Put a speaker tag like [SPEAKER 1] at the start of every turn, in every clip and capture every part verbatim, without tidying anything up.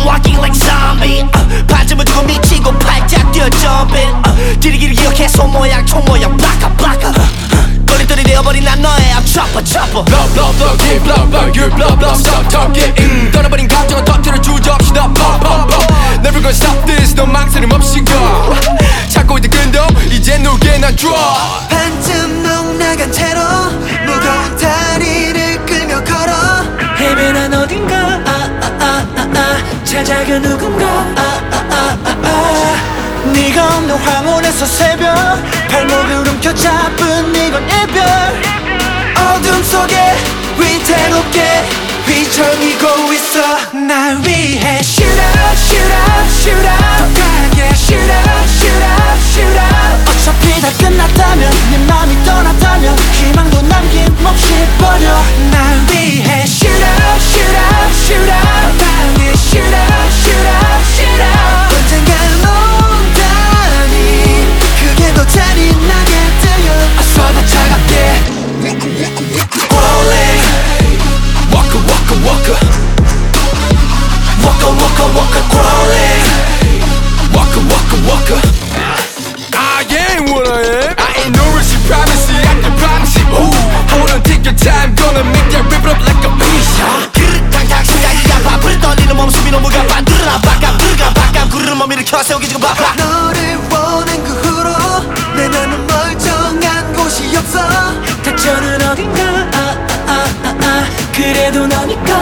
[SPEAKER 1] I'm walking like zombie uh, 반쯤을 두고 미치고 팔짝 뛰어 jumping uh, 길이길이 기억해 손 모양 총 모양 블라카 블라카 uh, 거리돌이 되어버린 난 너의 I'm chopper chopper
[SPEAKER 2] Blow blow blow give blow blow you blow blow stop talking 음, 떠나버린 감정은 터트려 주저없이 너 pop pop pop Never gonna stop this 너 망설임 없이 가 찾고 있던 끈도 이제 누게 난 draw
[SPEAKER 3] 반쯤 넉나간 채로 무거운 다리를 끌며 걸어
[SPEAKER 4] 헤매난 어딘가 아아아아아 찾아가 누군가 아아아아아
[SPEAKER 3] 네가 없는 황혼에서 새벽 발목을 움켜잡은 이건 이별 어둠 속에 위태롭게 휘청이고 있어 날 위해 Shoot up, shoot up, shoot up 더 강하게 Shoot up, shoot up, shoot up 어차피 다 끝났다면 네 맘이 떠났다면 희망도 남김없이 버려 날 위해 Shoot up, shoot up, shoot up 더 강하게 Shoot up, shoot up, shoot up 언젠간 온다니 그게 더 잔인하게 들려 어서 더 차갑게 Crawling
[SPEAKER 2] Walker walker walker
[SPEAKER 3] Walker, walker, walker, crawling
[SPEAKER 2] Walker walker walker I ain't what I am I ain't no risk promise I can promise it Ooh, hold on take your time Gonna make that rip it up like a piece
[SPEAKER 1] 그릇탕탕 심장이 아파 불을 떨리는 몸숨이 너무 가빠 누르나 바깥 누르가 바깥 구르는 몸 일으켜 세우기 지금 바빠
[SPEAKER 3] 너를 원한 그 후로 내 맘은 멀쩡한 곳이 없어
[SPEAKER 4] 닥쳐는 어딘가 아아아아 그래도 너니까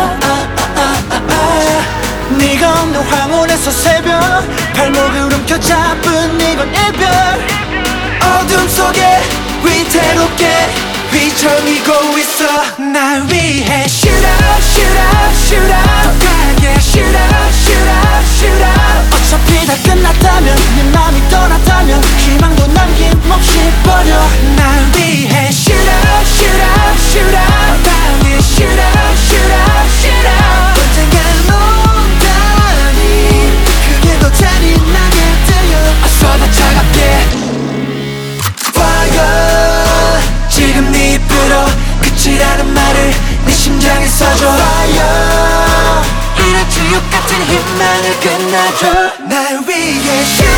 [SPEAKER 4] 아아아아
[SPEAKER 3] 네가 없는 황혼에서 새벽 발목을 움켜잡은 이건 이별 어둠 속에 위태롭게 휘청이고 있어 날 위해 Shoot up, shoot up, shoot up 더 강하게 Shoot up, shoot up, shoot up 어차피 다 끝났다면 네 맘이 떠났다면 희망도 남김없이 버려 날 위해 Shoot up, shoot up, shoot up 더 강하게 Shoot up, shoot up, shoot up 언젠간 온다니 그게 더 잔인하게 들려 어서 더 차갑게 Fire 지금 네 입으로 끝이라는 말을 네 심장에 써줘 Fire 이런 지옥 같은 희망을 끝내줘 날 위해